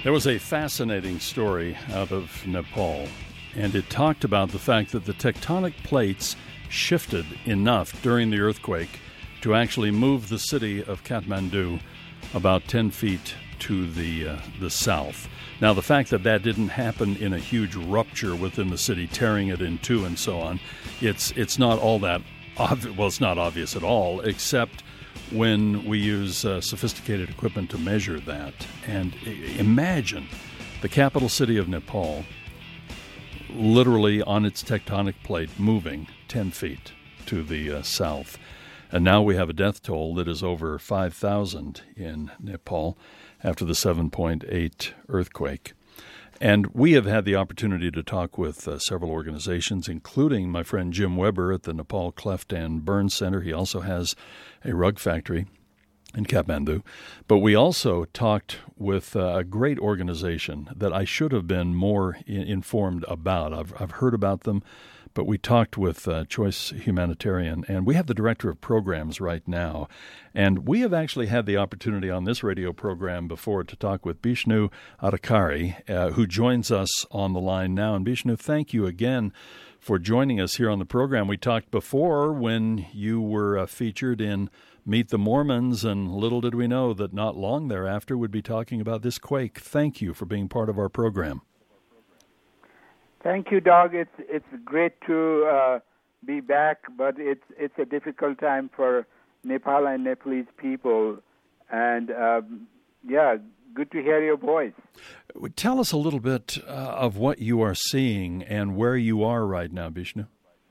There was a fascinating story out of Nepal, and it talked about the fact that the tectonic plates shifted enough during the earthquake to actually move the city of Kathmandu about 10 feet to the south. Now, the fact that that didn't happen in a huge rupture within the city, tearing it in two and so on, it's not all that obvious. Well, it's not obvious at all, except when we use sophisticated equipment to measure that. And imagine the capital city of Nepal literally on its tectonic plate moving 10 feet to the south. And now we have a death toll that is over 5,000 in Nepal after the 7.8 earthquake. And we have had the opportunity to talk with several organizations, including my friend Jim Weber at the Nepal Cleft and Burn Center. He also has a rug factory in Kathmandu. But we also talked with a great organization that I should have been more informed about. I've heard about them, but we talked with Choice Humanitarian, and we have the director of programs right now. And we have actually had the opportunity on this radio program before to talk with Bishnu Adhikari, who joins us on the line now. And Bishnu, thank you again for joining us here on the program. We talked before when you were featured in Meet the Mormons, and little did we know that not long thereafter we'd be talking about this quake. Thank you for being part of our program. Thank you, Doug. It's great to be back, but it's a difficult time for Nepal and Nepalese people, and good to hear your voice. Tell us a little bit of what you are seeing and where you are right now, Bishnu.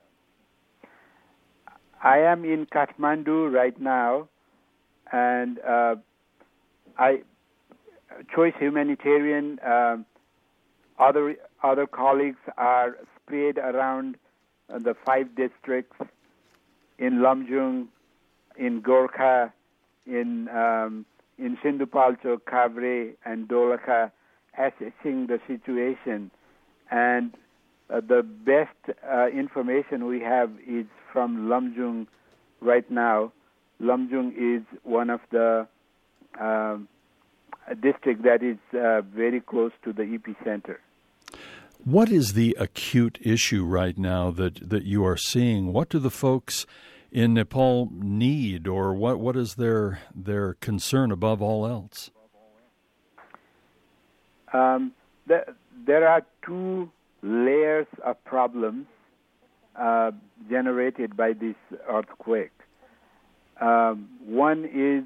I am in Kathmandu right now, and Choice Humanitarian, other colleagues are spread around the 5 districts in Lamjung, in Gorkha, in Sindhupalchok, Kavre, and Dolakha, assessing the situation. And the best information we have is from Lamjung right now. Lamjung is one of the districts that is very close to the epicenter. What is the acute issue right now that you are seeing? What do the folks in Nepal need, or what is their concern above all else? There are 2 layers of problems generated by this earthquake. One is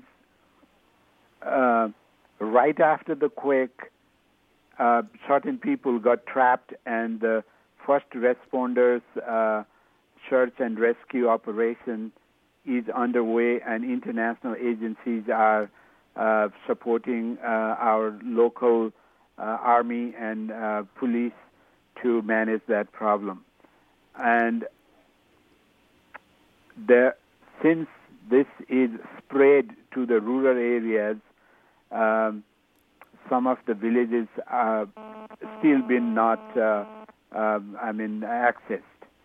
right after the quake, certain people got trapped, and the first responders search and rescue operation is underway, and international agencies are supporting our local army and police to manage that problem. And since this is spread to the rural areas, some of the villages are still been not, accessed.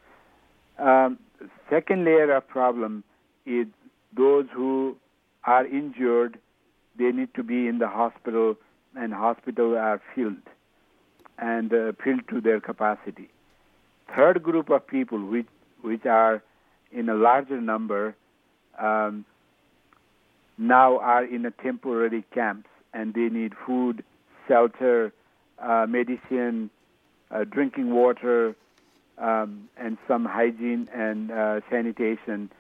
Second layer of problem is those who are injured, they need to be in the hospital, and hospitals are filled to their capacity. Third group of people, which are in a larger number, now are in a temporary camps, and they need food, shelter, medicine, drinking water, and some hygiene and sanitation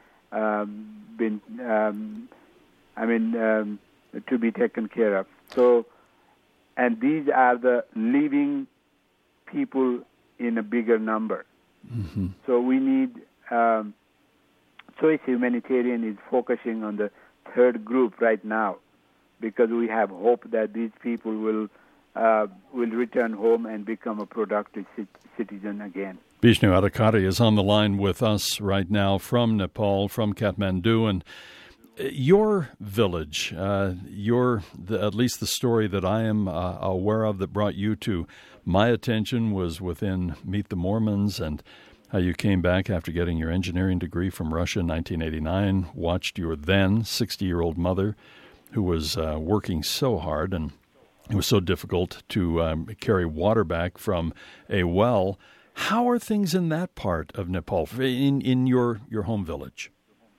to be taken care of. So, and these are the living people in a bigger number. Mm-hmm. So we need, Choice Humanitarian is focusing on the third group right now, because we have hope that these people will return home and become a productive citizen again. Bishnu Adhikari is on the line with us right now from Nepal, from Kathmandu, and your village, at least the story that I am aware of that brought you to my attention was within Meet the Mormons, and how you came back after getting your engineering degree from Russia in 1989, watched your then 60-year-old mother, who was working so hard, and It was so difficult to carry water back from a well. How are things in that part of Nepal, in your home village?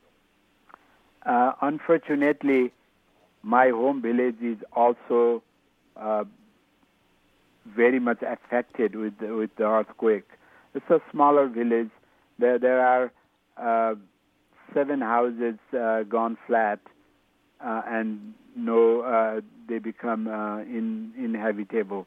Unfortunately, my home village is also very much affected with the earthquake. It's a smaller village. There are 7 houses gone flat, and they become uninhabitable.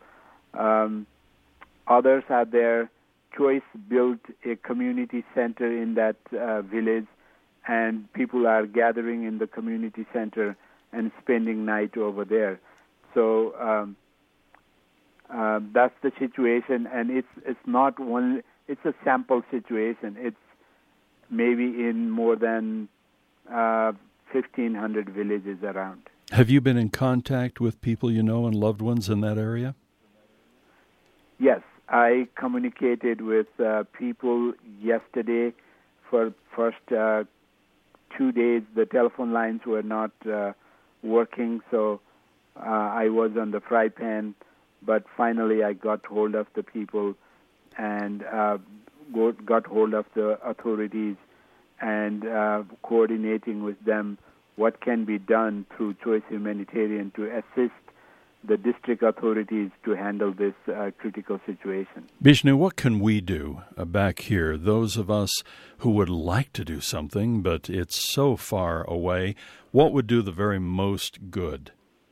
Others are there. Choice built a community center in that village, and people are gathering in the community center and spending night over there. So that's the situation, and it's not one. It's a sample situation. It's maybe in more than 1,500 villages around. Have you been in contact with people you know and loved ones in that area? Yes, I communicated with people yesterday. For first 2 days, the telephone lines were not working, so I was on the fry pan. But finally, I got hold of the people and got hold of the authorities and coordinating with them what can be done through Choice Humanitarian to assist the district authorities to handle this critical situation. Bishnu, what can we do back here? Those of us who would like to do something, but it's so far away, what would do the very most good?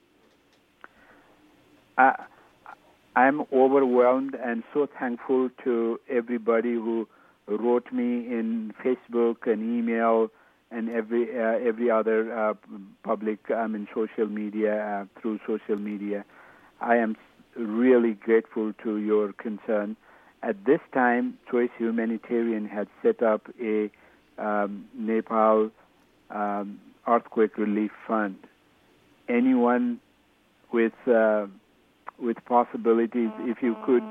I'm overwhelmed and so thankful to everybody who wrote me in Facebook and email and every other public, social media, through social media. I am really grateful to your concern. At this time, Choice Humanitarian had set up a Nepal earthquake relief fund. Anyone with possibilities, if you could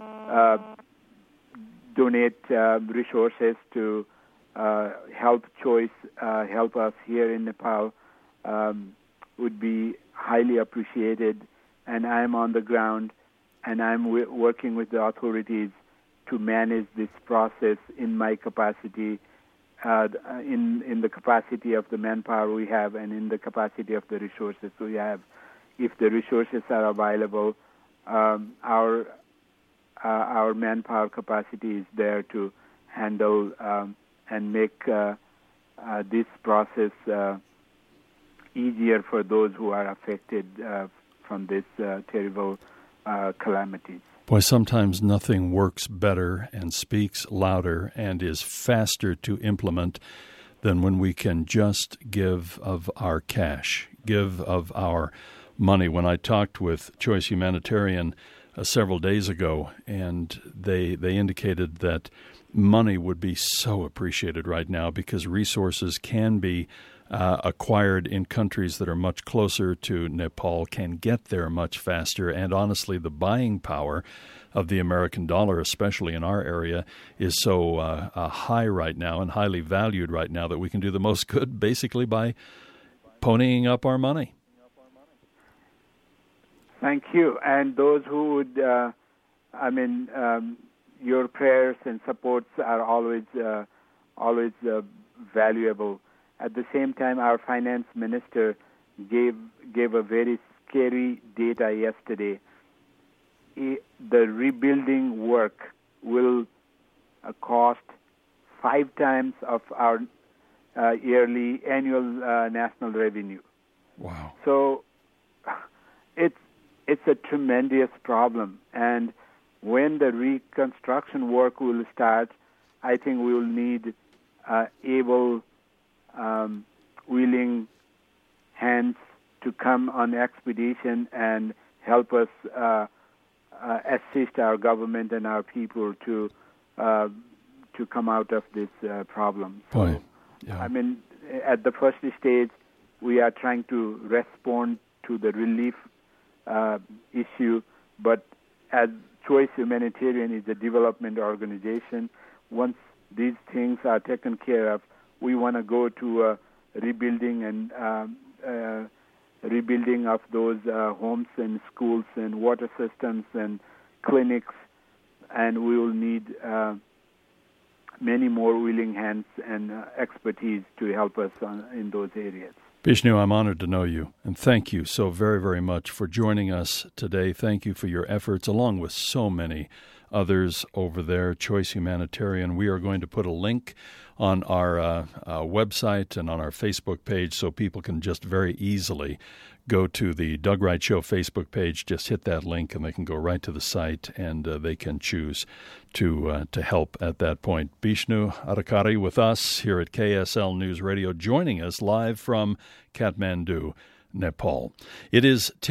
donate resources to help Choice, help us here in Nepal, would be highly appreciated. And I'm on the ground, and I'm working with the authorities to manage this process in my capacity, in the capacity of the manpower we have, and in the capacity of the resources we have. If the resources are available, our manpower capacity is there to handle and make this process easier for those who are affected from this terrible calamities. Boy, sometimes nothing works better and speaks louder and is faster to implement than when we can just give of our cash, give of our money. When I talked with Choice Humanitarian several days ago, and they indicated that money would be so appreciated right now because resources can be acquired in countries that are much closer to Nepal, can get there much faster, and honestly, the buying power of the American dollar, especially in our area, is so high right now and highly valued right now that we can do the most good basically by ponying up our money. Thank you. And those who would, your prayers and supports are always valuable. At the same time, our finance minister gave a very scary data yesterday. The rebuilding work will cost 5 times of our annual national revenue. Wow! So it's a tremendous problem, and when the reconstruction work will start, I think we will need able, willing hands to come on expedition and help us assist our government and our people to come out of this problem. Boy, yeah. At the first stage, we are trying to respond to the relief issue, but as Choice Humanitarian is a development organization, once these things are taken care of, we want to go to rebuilding and rebuilding of those homes and schools and water systems and clinics, and we will need many more willing hands and expertise to help us in those areas. Bishnu, I'm honored to know you, and thank you so very, very much for joining us today. Thank you for your efforts, along with so many others over there, Choice Humanitarian. We are going to put a link on our website and on our Facebook page so people can just very easily go to the Doug Wright Show Facebook page. Just hit that link, and they can go right to the site, and they can choose to help at that point. Bishnu Adhikari with us here at KSL News Radio, joining us live from Kathmandu, Nepal. It is